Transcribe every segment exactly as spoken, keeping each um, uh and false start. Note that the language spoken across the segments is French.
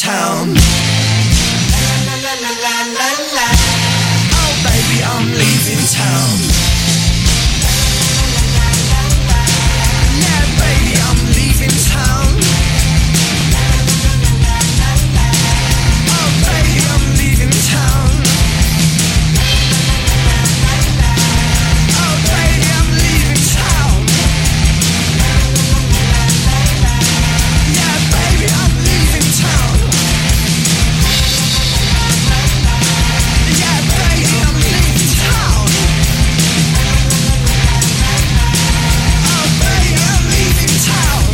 town. Oh baby, I'm leaving town. Yeah baby, I'm leaving town. Oh baby, I'm leaving town. Oh baby, I'm leaving town. Yeah baby, I'm leaving town. Yeah baby, I'm leaving town. Oh baby, I'm leaving town.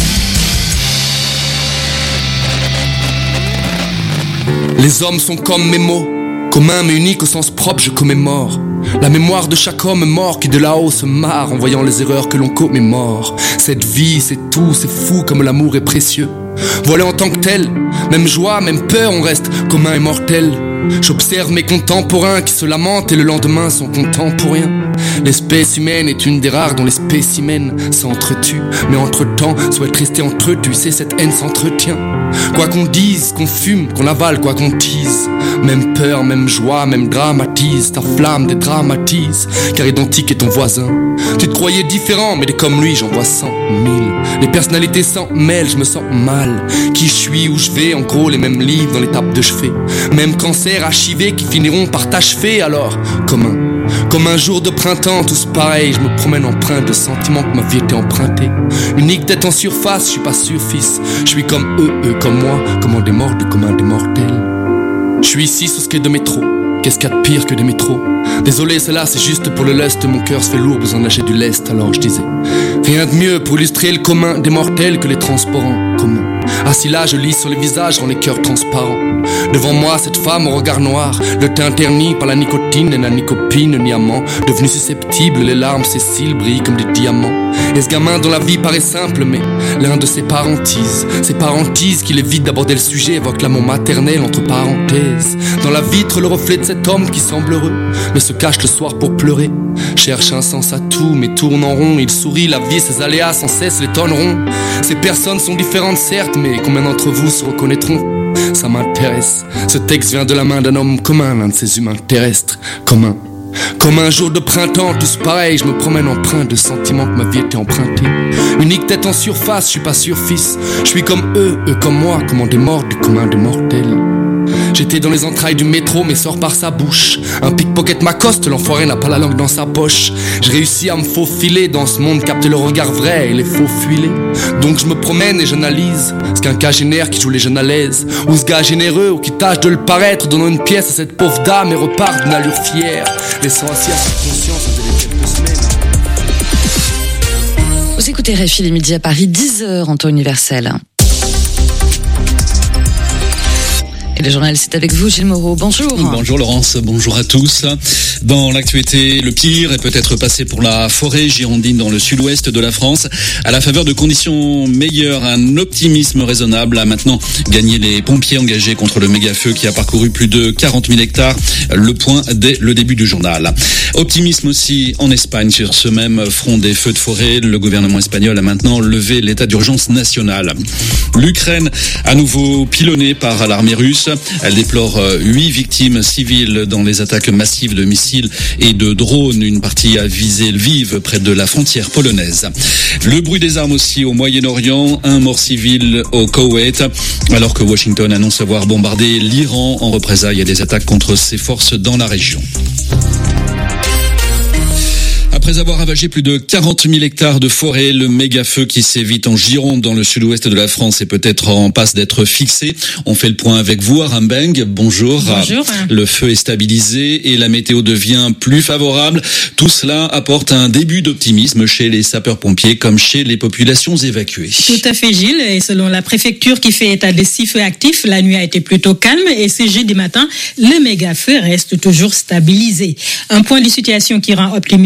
Les hommes sont comme mes mots, communs mais uniques au sens propre, je commémore la mémoire de chaque homme mort qui de là-haut se marre en voyant les erreurs que l'on commémore. Cette vie, c'est tout, c'est fou comme l'amour est précieux. Voilà en tant que tel, même joie, même peur, on reste commun et mortel. J'observe mes contemporains qui se lamentent et le lendemain sont contents pour rien. L'espèce humaine est une des rares dont les spécimens s'entretuent. Mais entre-temps, souhaite rester entre eux, tu sais, cette haine s'entretient. Quoi qu'on dise, qu'on fume, qu'on avale, quoi qu'on tease, même peur, même joie, même dramatise. Ta flamme dédramatise, car identique est ton voisin. Tu te croyais différent, mais des comme lui, j'en vois cent mille. Les personnalités s'en mêlent, je me sens mal. Qui je suis, où je vais, en gros les mêmes livres dans les tapes de chevet. Même cancer archivé qui finiront par t'achever. Alors, commun, comme un jour de printemps, tous pareils. Je me promène empreint de sentiments que ma vie était empruntée. Unique tête en surface, je suis pas sûr fils. Je suis comme eux, eux comme moi, comme on des morts du commun des mortels. Je suis ici sous ce quai de métro. Qu'est-ce qu'il y a de pire que des métros? Désolé, celle-là c'est juste pour le lust. Mon cœur se fait lourd, besoin de lâcher du lest. Alors je disais, rien de mieux pour illustrer le commun des mortels que les transports en commun. Assis là, je lis sur les visages, rend les cœurs transparents. Devant moi, cette femme au regard noir, le teint terni par la nicotine et la nicopine, ni amant. Devenu susceptible, les larmes, ses cils brillent comme des diamants. Et ce gamin dont la vie paraît simple, mais l'un de ses parentises. Ces parentises qu'il évite d'aborder le sujet, évoque l'amour maternel entre parenthèses. Dans la vitre, le reflet de cet homme qui semble heureux, mais se cache le soir pour pleurer. Cherche un sens à tout, mais tourne en rond. Il sourit, la vie, ses aléas sans cesse l'étonneront. Ces personnes sont différentes certes, mais combien d'entre vous se reconnaîtront? Ça m'intéresse. Ce texte vient de la main d'un homme commun, l'un de ces humains terrestres communs. Comme un jour de printemps, tous pareils, je me promène empreint de sentiments que ma vie était empruntée. Unique tête en surface, je suis pas sûr fils. Je suis comme eux, eux comme moi, comme on des morts du commun des mortels. J'étais dans les entrailles du métro, mais sort par sa bouche. Un pickpocket m'accoste, l'enfoiré n'a pas la langue dans sa poche. J'ai réussi à me faufiler dans ce monde, capter le regard vrai et les faux fuilés. Donc je me promène et j'analyse ce qu'un cas génère qui joue les jeunes à l'aise. Ou ce gars généreux ou qui tâche de le paraître, donnant une pièce à cette pauvre dame et repart d'une allure fière, laissant assis à sa conscience au délai de quelques semaines. Vous écoutez R F I les midis à Paris, dix heures en temps universel. Et le journal, c'est avec vous, Gilles Moreau. Bonjour. Bonjour Laurence, bonjour à tous. Dans l'actualité, le pire est peut-être passé pour la forêt girondine dans le sud-ouest de la France. À la faveur de conditions meilleures, un optimisme raisonnable a maintenant gagné les pompiers engagés contre le méga-feu qui a parcouru plus de quarante mille hectares. Le point dès le début du journal. Optimisme aussi en Espagne sur ce même front des feux de forêt. Le gouvernement espagnol a maintenant levé l'état d'urgence national. L'Ukraine, à nouveau pilonnée par l'armée russe. Elle déplore huit victimes civiles dans les attaques massives de missiles et de drones. Une partie à visée Lviv près de la frontière polonaise. Le bruit des armes aussi au Moyen-Orient. Un mort civil au Koweït. Alors que Washington annonce avoir bombardé l'Iran en représailles à des attaques contre ses forces dans la région. Après avoir ravagé plus de quarante mille hectares de forêt, le méga-feu qui sévit en Gironde dans le sud-ouest de la France est peut-être en passe d'être fixé. On fait le point avec vous, Aram Beng. Bonjour. Bonjour. Le feu est stabilisé et la météo devient plus favorable. Tout cela apporte un début d'optimisme chez les sapeurs-pompiers comme chez les populations évacuées. Tout à fait, Gilles. Et selon la préfecture qui fait état des six feux actifs, la nuit a été plutôt calme et ce jeudi matin, le méga-feu reste toujours stabilisé. Un point de situation qui rend optimiste effectivement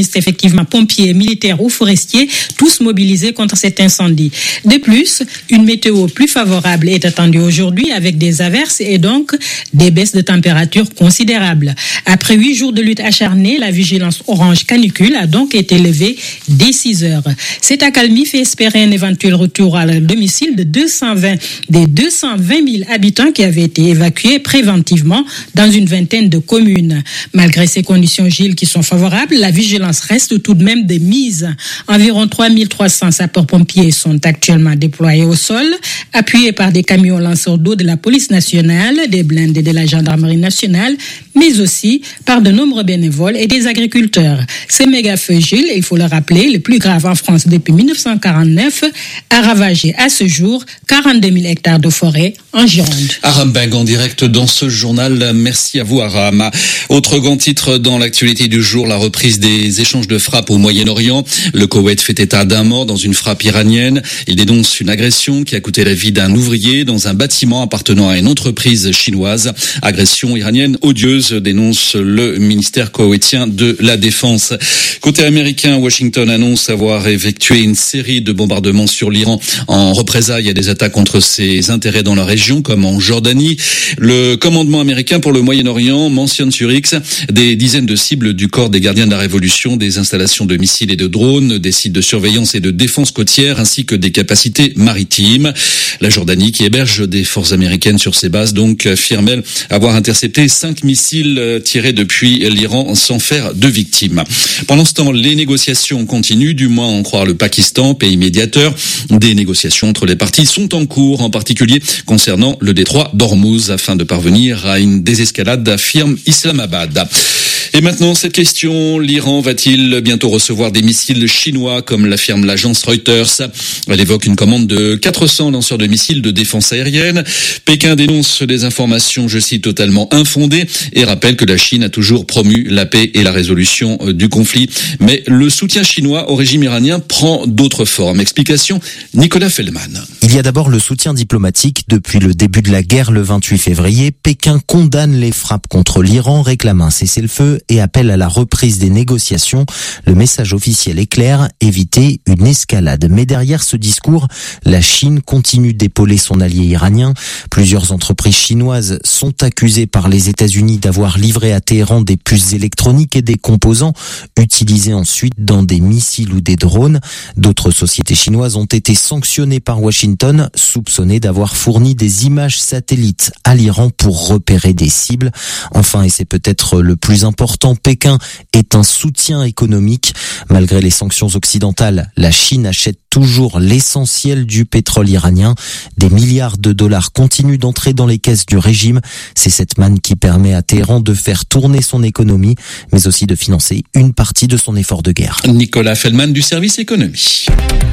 respectivement pompiers, militaires ou forestiers, tous mobilisés contre cet incendie. De plus, une météo plus favorable est attendue aujourd'hui avec des averses et donc des baisses de température considérables. Après huit jours de lutte acharnée, la vigilance orange canicule a donc été levée dès six heures. Cette accalmie fait espérer un éventuel retour à leur domicile de deux cent vingt des deux cent vingt mille habitants qui avaient été évacués préventivement dans une vingtaine de communes. Malgré ces conditions, Gilles, qui sont favorables, la vigilance reste tout de même de mise. Environ trois mille trois cents sapeurs-pompiers sont actuellement déployés au sol, appuyés par des camions lanceurs d'eau de la police nationale, des blindés de la gendarmerie nationale, mais aussi par de nombreux bénévoles et des agriculteurs. Ce méga-feu, Gilles, il faut le rappeler, le plus grave en France depuis mille neuf cent quarante-neuf, a ravagé à ce jour quarante-deux mille hectares de forêt en Gironde. Aram Beng en direct dans ce journal. Merci à vous, Aram. Autre grand titre dans l'actualité du jour, la reprise des échanges de frappes au Moyen-Orient. Le Koweït fait état d'un mort dans une frappe iranienne. Il dénonce une agression qui a coûté la vie d'un ouvrier dans un bâtiment appartenant à une entreprise chinoise. Agression iranienne odieuse, dénonce le ministère koweïtien de la Défense. Côté américain, Washington annonce avoir effectué une série de bombardements sur l'Iran en représailles à des attaques contre ses intérêts dans la région, comme en Jordanie. Le commandement américain pour le Moyen-Orient mentionne sur X des dizaines de cibles du corps des gardiens de la Révolution, des installations de missiles et de drones, des sites de surveillance et de défense côtière, ainsi que des capacités maritimes. La Jordanie, qui héberge des forces américaines sur ses bases, donc affirme elle avoir intercepté cinq missiles tirés depuis l'Iran sans faire de victimes. Pendant ce temps, les négociations continuent, du moins en croire le Pakistan, pays médiateur. Des négociations entre les parties sont en cours, en particulier concernant le détroit d'Ormuz, afin de parvenir à une désescalade, affirme Islamabad. Et maintenant, cette question, l'Iran va-t-il bientôt recevoir des missiles chinois, comme l'affirme l'agence Reuters? Elle évoque une commande de quatre cents lanceurs de missiles de défense aérienne. Pékin dénonce des informations, je cite, totalement infondées, et rappelle que la Chine a toujours promu la paix et la résolution du conflit. Mais le soutien chinois au régime iranien prend d'autres formes. Explication, Nicolas Feldman. Il y a d'abord le soutien diplomatique. Depuis le début de la guerre, le vingt-huit février, Pékin condamne les frappes contre l'Iran, réclame un cessez-le-feu et appelle à la reprise des négociations. Le message officiel est clair, éviter une escalade. Mais derrière ce discours, la Chine continue d'épauler son allié iranien. Plusieurs entreprises chinoises sont accusées par les États-Unis d'avoir livré à Téhéran des puces électroniques et des composants utilisés ensuite dans des missiles ou des drones. D'autres sociétés chinoises ont été sanctionnées par Washington, soupçonnées d'avoir fourni des images satellites à l'Iran pour repérer des cibles. Enfin, et c'est peut-être le plus important, Pékin est un soutien économique. Malgré les sanctions occidentales, la Chine achète toujours l'essentiel du pétrole iranien. Des milliards de dollars continuent d'entrer dans les caisses du régime. C'est cette manne qui permet à Téhéran de faire tourner son économie, mais aussi de financer une partie de son effort de guerre. Nicolas Feldman du service économie.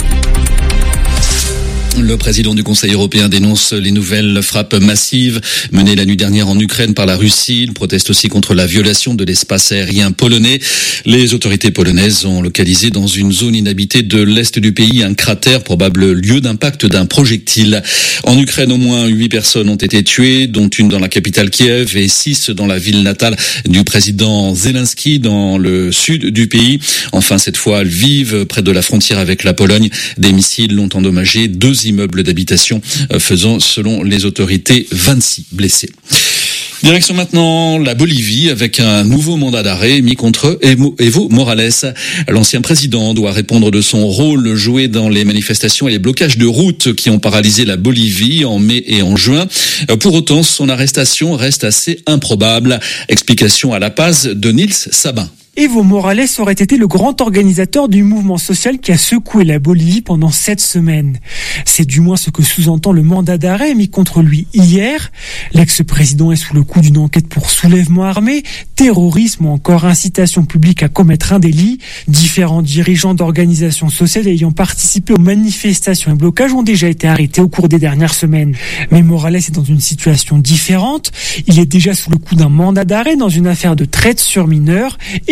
Le président du Conseil européen dénonce les nouvelles frappes massives menées la nuit dernière en Ukraine par la Russie. Il proteste aussi contre la violation de l'espace aérien polonais. Les autorités polonaises ont localisé dans une zone inhabitée de l'est du pays un cratère, probable lieu d'impact d'un projectile. En Ukraine, au moins huit personnes ont été tuées, dont une dans la capitale Kiev et six dans la ville natale du président Zelensky, dans le sud du pays. Enfin, cette fois à Lviv, près de la frontière avec la Pologne, des missiles l'ont endommagé. Deux immeubles d'habitation, faisant, selon les autorités, vingt-six blessés. Direction maintenant la Bolivie avec un nouveau mandat d'arrêt mis contre Evo Morales. L'ancien président doit répondre de son rôle joué dans les manifestations et les blocages de routes qui ont paralysé la Bolivie en mai et en juin. Pour autant, son arrestation reste assez improbable. Explication à La Paz de Nils Sabin. Evo Morales aurait été le grand organisateur du mouvement social qui a secoué la Bolivie pendant sept semaines. C'est du moins ce que sous-entend le mandat d'arrêt mis contre lui hier. L'ex-président est sous le coup d'une enquête pour soulèvement armé, terrorisme ou encore incitation publique à commettre un délit. Différents dirigeants d'organisations sociales ayant participé aux manifestations et blocages ont déjà été arrêtés au cours des dernières semaines. Mais Morales est dans une situation différente. Il est déjà sous le coup d'un mandat d'arrêt dans une affaire de traite sur mineurs et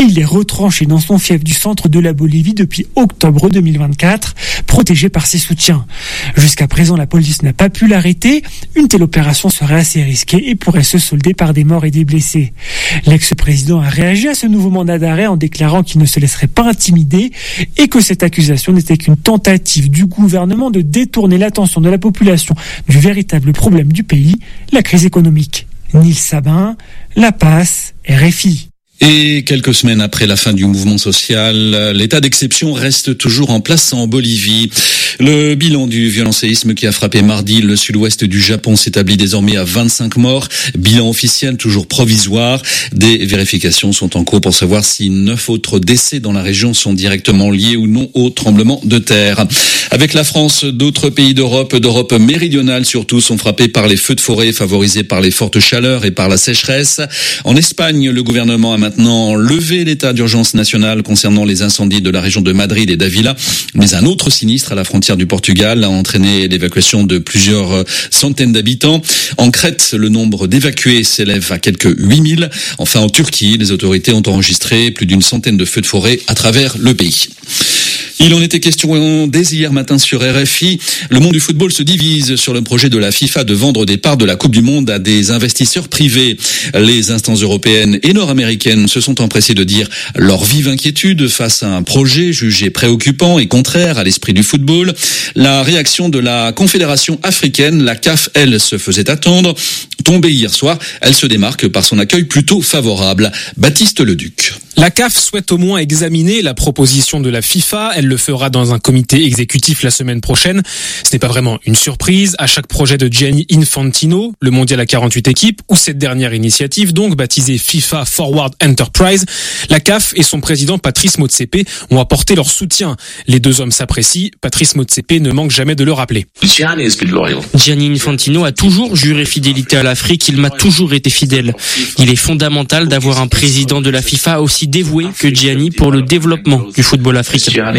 il est retranché dans son fief du centre de la Bolivie depuis octobre deux mille vingt-quatre, protégé par ses soutiens. Jusqu'à présent, la police n'a pas pu l'arrêter. Une telle opération serait assez risquée et pourrait se solder par des morts et des blessés. L'ex-président a réagi à ce nouveau mandat d'arrêt en déclarant qu'il ne se laisserait pas intimider et que cette accusation n'était qu'une tentative du gouvernement de détourner l'attention de la population du véritable problème du pays, la crise économique. Nils Sabin, La Paz, R F I. Et quelques semaines après la fin du mouvement social, l'état d'exception reste toujours en place en Bolivie. Le bilan du violent séisme qui a frappé mardi le sud-ouest du Japon s'établit désormais à vingt-cinq morts. Bilan officiel toujours provisoire. Des vérifications sont en cours pour savoir si neuf autres décès dans la région sont directement liés ou non au tremblement de terre. Avec la France, d'autres pays d'Europe, d'Europe méridionale surtout, sont frappés par les feux de forêt favorisés par les fortes chaleurs et par la sécheresse. En Espagne, le gouvernement a maintenant levé l'état d'urgence nationale concernant les incendies de la région de Madrid et d'Avila. Mais un autre sinistre à la frontière du Portugal a entraîné l'évacuation de plusieurs centaines d'habitants. En Crète, le nombre d'évacués s'élève à quelques huit mille. Enfin, en Turquie, les autorités ont enregistré plus d'une centaine de feux de forêt à travers le pays. Il en était question dès hier matin sur R F I. Le monde du football se divise sur le projet de la FIFA de vendre des parts de la Coupe du Monde à des investisseurs privés. Les instances européennes et nord-américaines se sont empressées de dire leur vive inquiétude face à un projet jugé préoccupant et contraire à l'esprit du football. La réaction de la Confédération africaine, la C A F, elle, se faisait attendre. Tombée hier soir, elle se démarque par son accueil plutôt favorable. Baptiste Leduc. La C A F souhaite au moins examiner la proposition de la FIFA. Elle le fera dans un comité exécutif la semaine prochaine. Ce n'est pas vraiment une surprise. À chaque projet de Gianni Infantino, le mondial à quarante-huit équipes, ou cette dernière initiative, donc baptisée FIFA Forward Enterprise, la C A F et son président Patrice Motsepe ont apporté leur soutien. Les deux hommes s'apprécient. Patrice Motsepe ne manque jamais de le rappeler. Gianni Infantino a toujours juré fidélité à l'Afrique. Il m'a toujours été fidèle. Il est fondamental d'avoir un président de la FIFA aussi dévoué que Gianni pour le développement du football africain.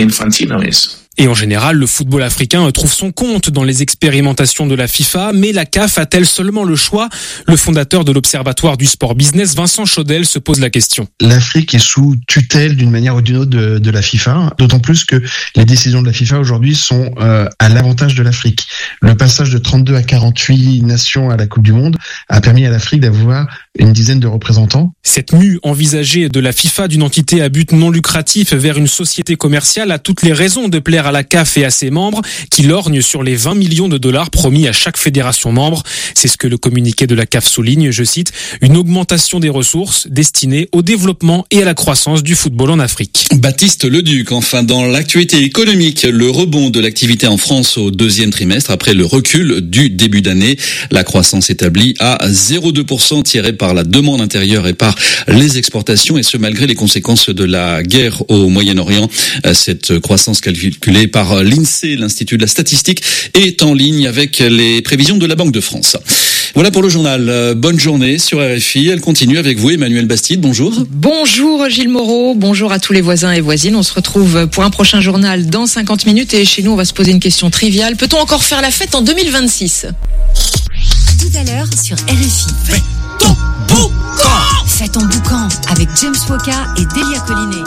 Et en général, le football africain trouve son compte dans les expérimentations de la FIFA, mais la C A F a-t-elle seulement le choix ? Le fondateur de l'Observatoire du sport business, Vincent Chaudel, se pose la question. L'Afrique est sous tutelle d'une manière ou d'une autre de, de la FIFA, d'autant plus que les décisions de la FIFA aujourd'hui sont euh, à l'avantage de l'Afrique. Le passage de trente-deux à quarante-huit nations à la Coupe du Monde a permis à l'Afrique d'avoir une dizaine de représentants. Cette mue envisagée de la FIFA d'une entité à but non lucratif vers une société commerciale a toutes les raisons de plaire à la C A F et à ses membres qui lorgnent sur les vingt millions de dollars promis à chaque fédération membre. C'est ce que le communiqué de la C A F souligne, je cite, une augmentation des ressources destinées au développement et à la croissance du football en Afrique. Baptiste Leduc, enfin dans l'actualité économique, le rebond de l'activité en France au deuxième trimestre après le recul du début d'année. La croissance établie à zéro virgule deux pour cent tirée par la demande intérieure et par les exportations, et ce malgré les conséquences de la guerre au Moyen-Orient. Cette croissance calculée par l'INSEE, l'Institut de la Statistique, est en ligne avec les prévisions de la Banque de France. Voilà pour le journal. Bonne journée sur R F I. Elle continue avec vous, Emmanuel Bastide. Bonjour. Bonjour Gilles Moreau. Bonjour à tous les voisins et voisines. On se retrouve pour un prochain journal dans cinquante minutes. Et chez nous, on va se poser une question triviale. Peut-on encore faire la fête en deux mille vingt-six ? Tout à l'heure sur R F I. Fais ton boucan. Fais ton boucan avec James Woka et Delia Collinet.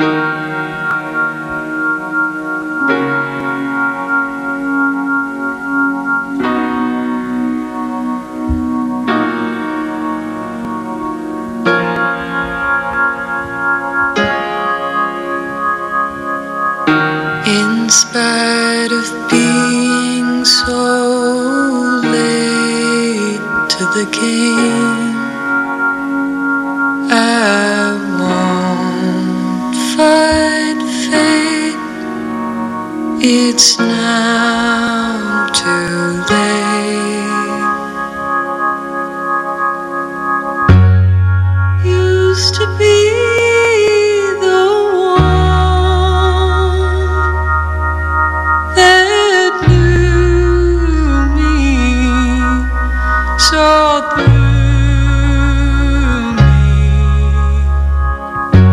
In spite of being so late to the game, I won't fight fate. It's now too late. Used to be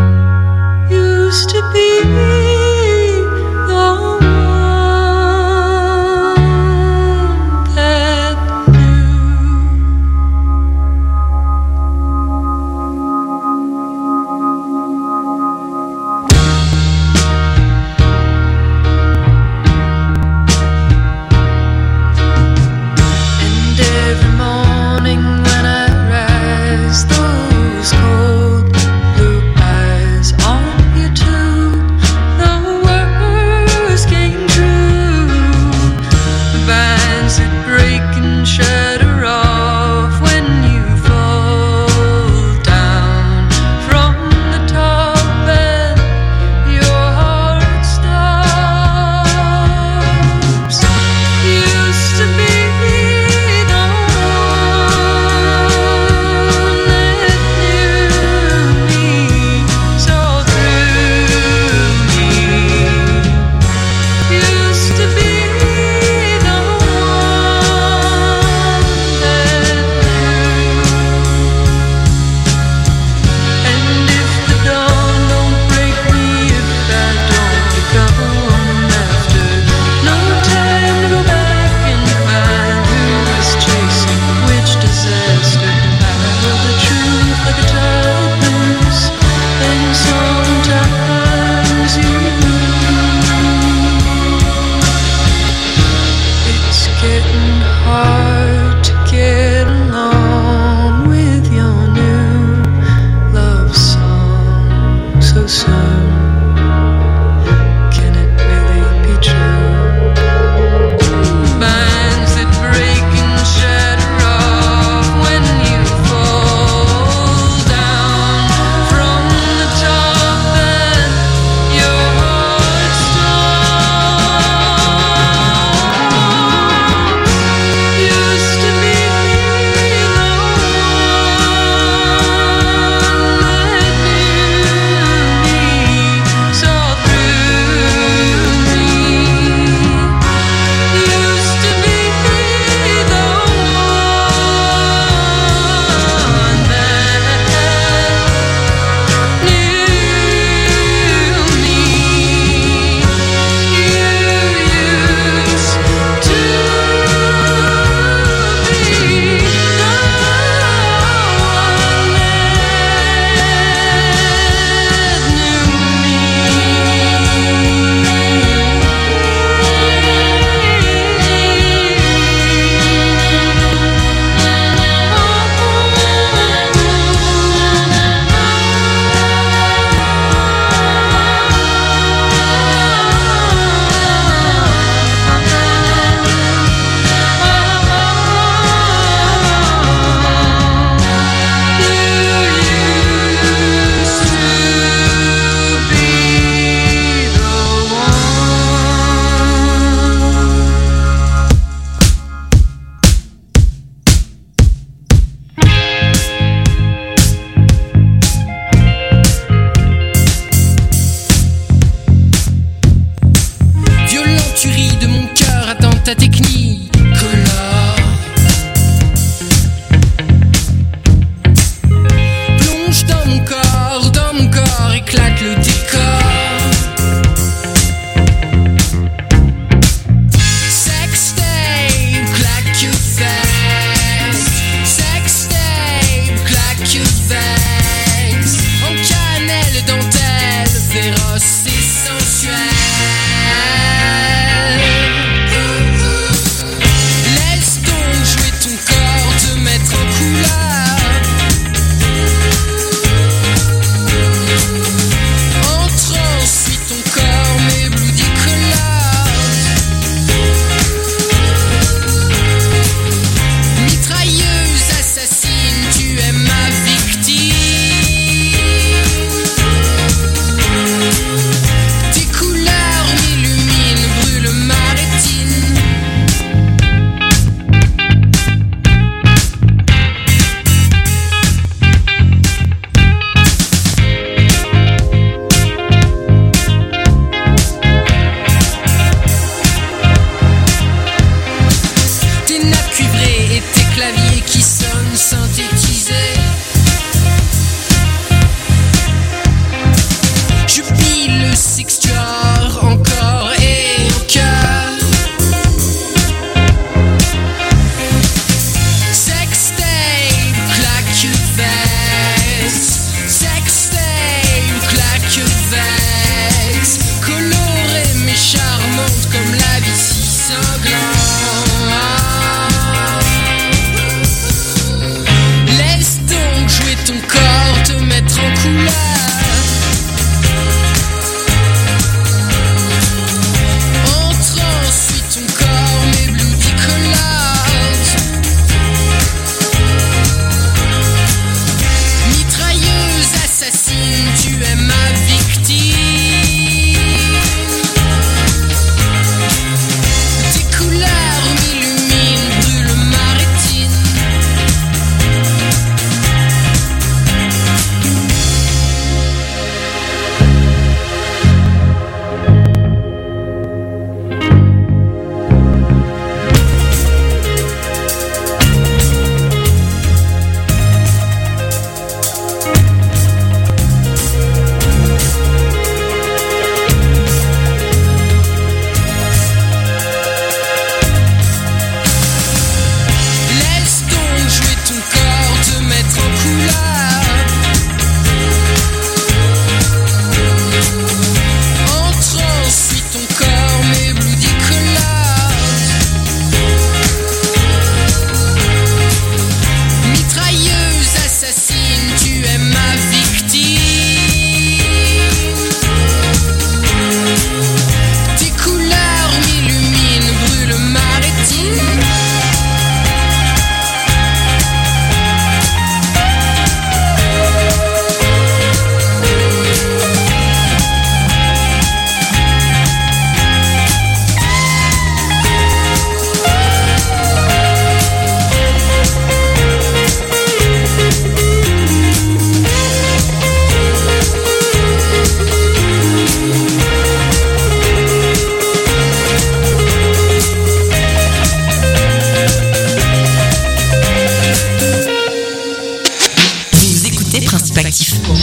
used to be the one Used to be the one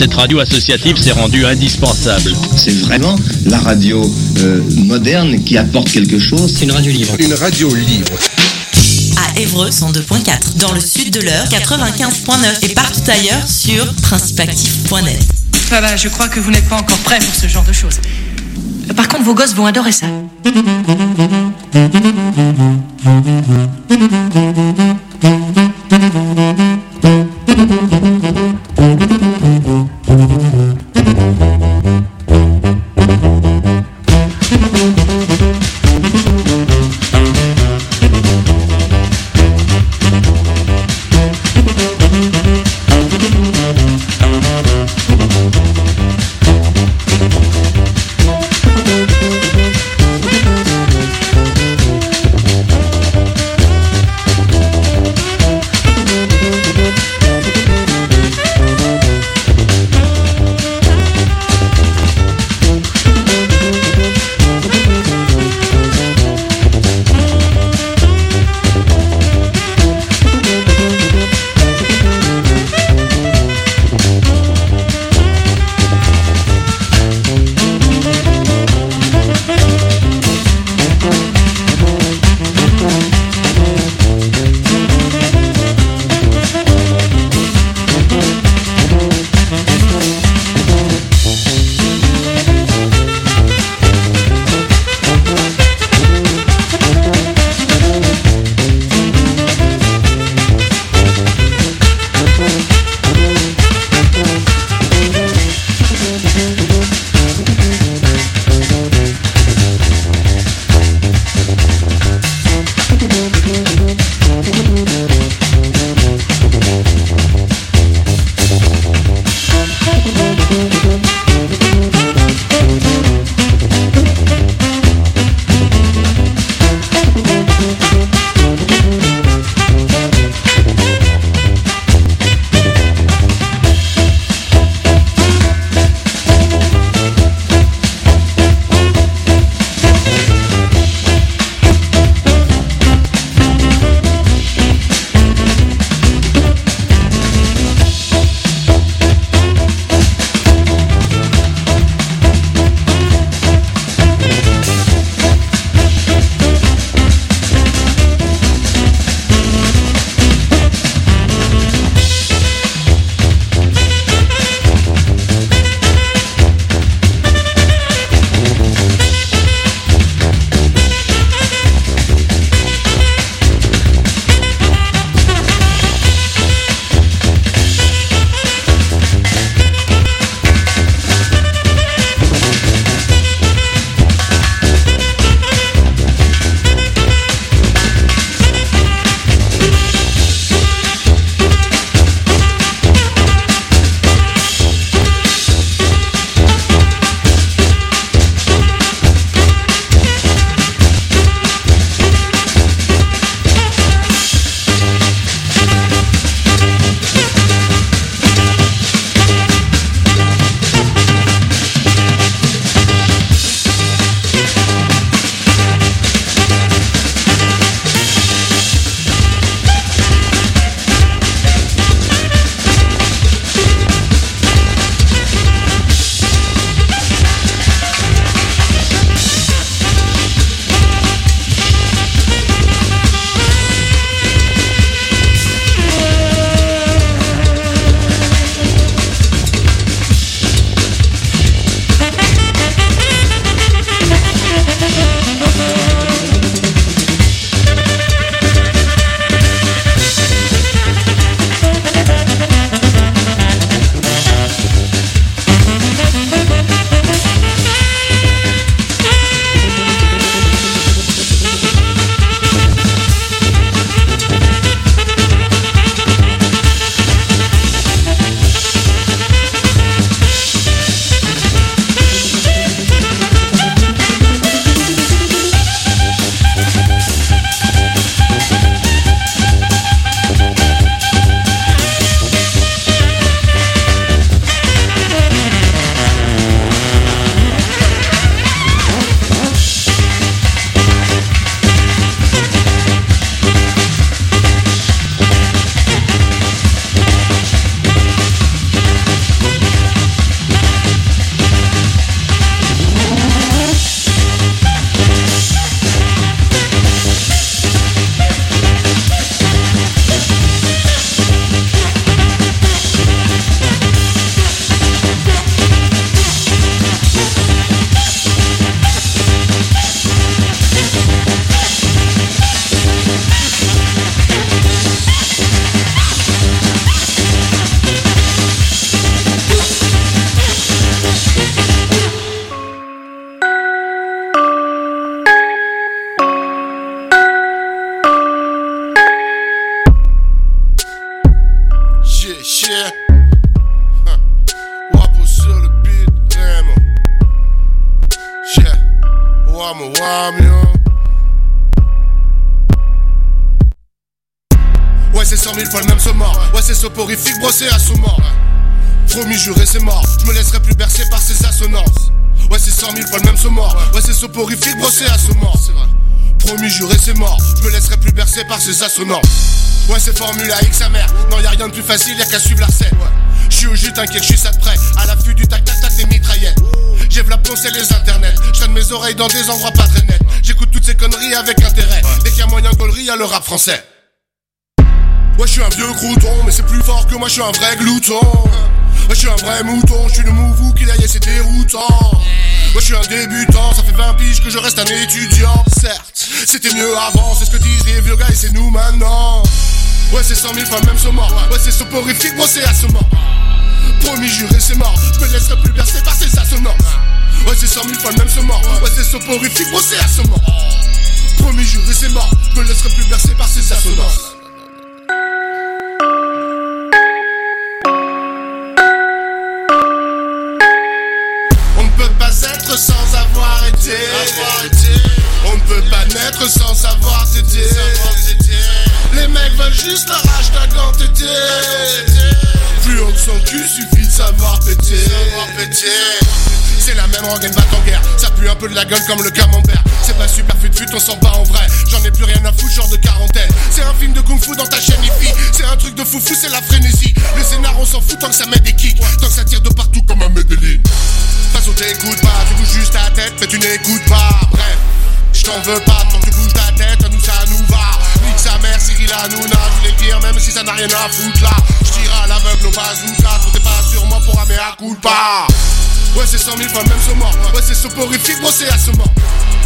cette radio associative s'est rendue indispensable. C'est vraiment la radio euh, moderne qui apporte quelque chose. C'est une radio libre. Une radio libre. À Évreux, cent deux point quatre. Dans le sud de l'Eure, quatre-vingt-quinze point neuf. Et partout ailleurs sur principe actif point net. Voilà, je crois que vous n'êtes pas encore prêts pour ce genre de choses. Par contre, vos gosses vont adorer ça. yeah. Wapo sur le beat, vraiment. Yeah, wamo wam yo. Ouais c'est cent mille fois le même mort. Ouais c'est soporifique brossé à son mort. Promis juré c'est mort. Je me laisserai plus bercer par ces assonances. Ouais c'est cent mille fois le même mort. Ouais c'est soporifique brossé à son mort. C'est vrai. Promis juré c'est mort. Je me laisserai plus bercer par ces assonances. Ouais c'est Formule A X sa mère. Non y'a rien de plus facile, y'a qu'à suivre la recette. Ouais. J'suis au jus, t'inquiète, j'suis ça de près. À l'affût du tac tac tac des mitraillettes. J'ai v'la poncé les internets. J'traîne mes oreilles dans des endroits pas très nets. J'écoute toutes ces conneries avec intérêt. Dès qu'il y a moyen de gaulerie, y'a le rap français. Ouais j'suis un vieux crouton, mais c'est plus fort que moi, j'suis un vrai glouton. Ouais j'suis un vrai mouton, j'suis le mouvou qui derrière c'est déroutant. Ouais j'suis un débutant, ça fait vingt piges que je reste un étudiant. Certes, c'était mieux avant, c'est ce que disent les vieux gars et c'est nous maintenant. Ouais c'est cent mille fois le même saumon. Ouais c'est soporifique, brossé à ce mort. Promis juré c'est mort, je me laisserai plus bercer par ces assonances. Ouais c'est cent mille fois le même saumon. Ouais c'est soporifique, brossé à ce mort. Promis juré c'est mort, je me laisserai plus bercer par ces assonances. Être sans avoir été. avoir été On ne peut pas naître sans savoir t'aider. Les mecs veulent juste la rage d'agant t'aider. Plus haut que son cul, suffit de savoir péter, savoir péter. C'est la même rengaine bat en guerre. Ça pue un peu de la gueule comme le camembert. C'est pas super fut fut, on s'en bat en vrai. J'en ai plus rien à foutre, genre de quarantaine. C'est un film de kung fu dans ta chaîne hippie. C'est un truc de foufou, c'est la frénésie. Le scénar on s'en fout tant que ça met des kicks. Tant que ça tire de partout comme un Medellin. De toute façon t'écoutes pas, tu bouges juste ta tête, mais tu n'écoutes pas. Bref, j't'en veux pas, tant que tu bouges ta tête, à nous ça nous va. Nique sa mère, Cyril Hanouna, je voulais le dire même si ça n'a rien à foutre là. J'tire à l'aveugle au bazooka, comptez pas sur moi pour un mea culpa. Ouais c'est cent mille fois le même saumon. Ouais c'est soporifique, brossé à ce mort.